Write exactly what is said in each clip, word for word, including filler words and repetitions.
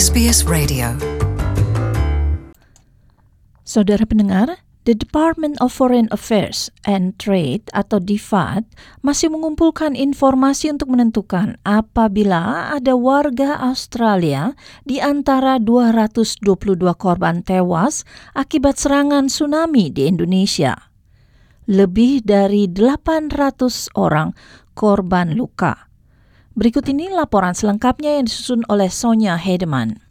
S B S Radio. Saudara pendengar, The Department of Foreign Affairs and Trade atau D F A T masih mengumpulkan informasi untuk menentukan apabila ada warga Australia di antara dua ratus dua puluh dua korban tewas akibat serangan tsunami di Indonesia. Lebih dari delapan ratus orang korban luka. Berikut ini laporan selengkapnya yang disusun oleh Sonia Heidemann.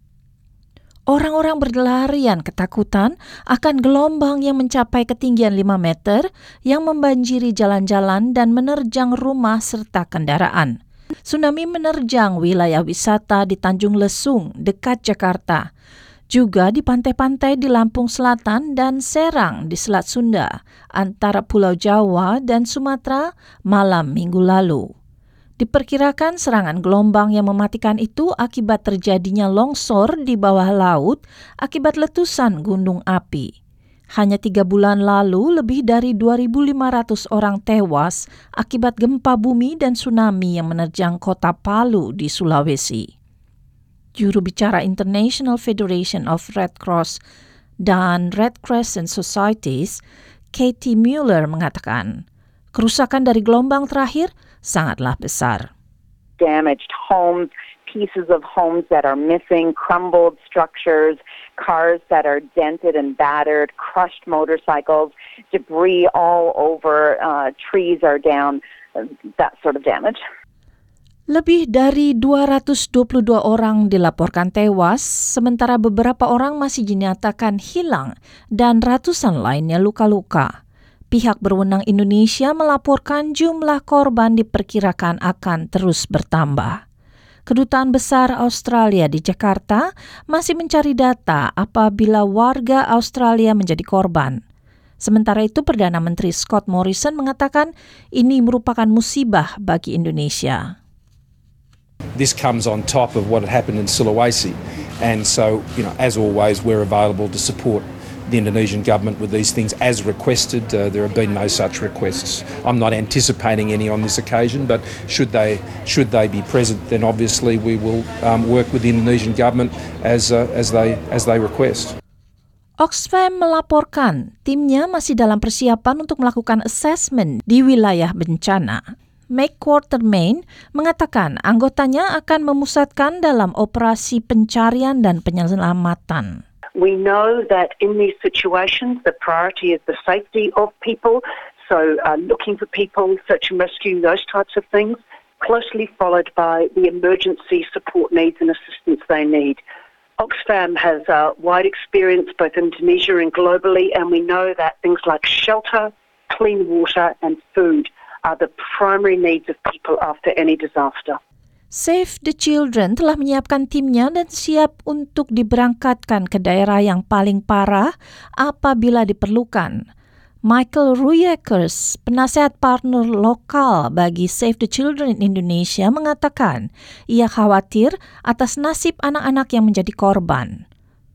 Orang-orang berlarian ketakutan akan gelombang yang mencapai ketinggian lima meter yang membanjiri jalan-jalan dan menerjang rumah serta kendaraan. Tsunami menerjang wilayah wisata di Tanjung Lesung dekat Jakarta, juga di pantai-pantai di Lampung Selatan dan Serang di Selat Sunda, antara Pulau Jawa dan Sumatera malam minggu lalu. Diperkirakan serangan gelombang yang mematikan itu akibat terjadinya longsor di bawah laut akibat letusan gunung api. Hanya tiga bulan lalu, lebih dari dua ribu lima ratus orang tewas akibat gempa bumi dan tsunami yang menerjang kota Palu di Sulawesi. Juru bicara International Federation of Red Cross dan Red Crescent Societies, Katie Mueller mengatakan, kerusakan dari gelombang terakhir sangatlah besar. Damaged homes, pieces of homes that are missing, crumbled structures, cars that are dented and battered, crushed motorcycles, debris all over, uh, trees are down, that sort of damage. Lebih dari dua ratus dua puluh dua orang dilaporkan tewas, sementara beberapa orang masih dinyatakan hilang dan ratusan lainnya luka-luka. Pihak berwenang Indonesia melaporkan jumlah korban diperkirakan akan terus bertambah. Kedutaan Besar Australia di Jakarta masih mencari data apabila warga Australia menjadi korban. Sementara itu, Perdana Menteri Scott Morrison mengatakan ini merupakan musibah bagi Indonesia. This comes on top of what had happened in Sulawesi. And so, you know, as always, we're available to support the Indonesian government with these things as requested. Uh, there have been no such requests. I'm not anticipating any on this occasion, but should they should they be present, then obviously we will um, work with the Indonesian government as uh, as they as they request. Oxfam melaporkan timnya masih dalam persiapan untuk melakukan assessment di wilayah bencana. Mike Quartermain mengatakan anggotanya akan memusatkan dalam operasi pencarian dan penyelamatan. We know that in these situations, the priority is the safety of people. So uh, looking for people, search and rescue, those types of things, closely followed by the emergency support needs and assistance they need. Oxfam has a wide experience both in Indonesia and globally, and we know that things like shelter, clean water and food are the primary needs of people after any disaster. Save the Children telah menyiapkan timnya dan siap untuk diberangkatkan ke daerah yang paling parah apabila diperlukan. Michael Ruyekers, penasehat partner lokal bagi Save the Children Indonesia, mengatakan ia khawatir atas nasib anak-anak yang menjadi korban.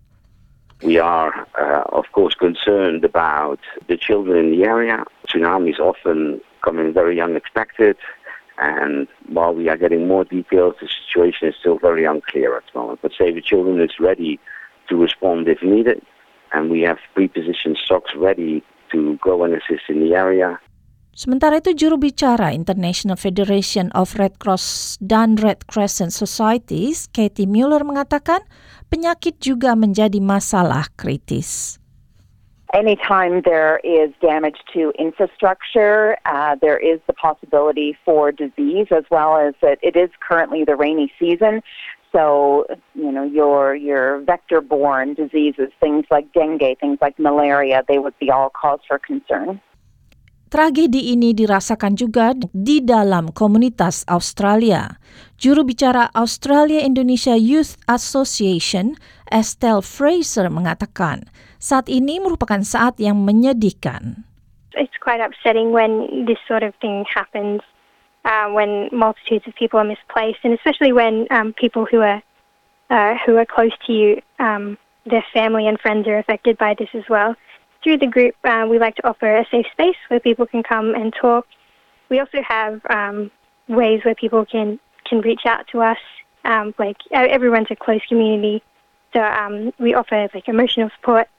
We are, uh, of course, concerned about the children in the area. Tsunamis often come in very unexpected. And while we are getting more details, the situation is still very unclear at the moment. But Save the Children is ready to respond if needed, and we have pre-positioned stocks ready to go and assist in the area. Sementara itu, juru bicara International Federation of Red Cross dan Red Crescent Societies, Katie Mueller, mengatakan penyakit juga menjadi masalah kritis. Anytime there is damage to infrastructure, uh, there is the possibility for disease, as well as that it is currently the rainy season. So, you know, your your vector-borne diseases, things like dengue, things like malaria, they would be all cause for concern. Tragedi ini dirasakan juga di dalam komunitas Australia. Juru bicara Australia Indonesia Youth Association, Estelle Fraser, mengatakan saat ini merupakan saat yang menyedihkan. It's quite upsetting when this sort of thing happens, uh, when multitudes of people are misplaced, and especially when um, people who are uh, who are close to you, um, their family and friends are affected by this as well. Through the group, uh, we like to offer a safe space where people can come and talk. We also have um, ways where people can, can reach out to us um, like everyone's a close community, so um, we offer like emotional support.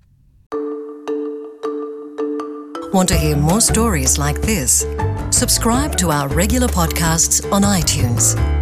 Want to hear more stories like this? Subscribe to our regular podcasts on iTunes.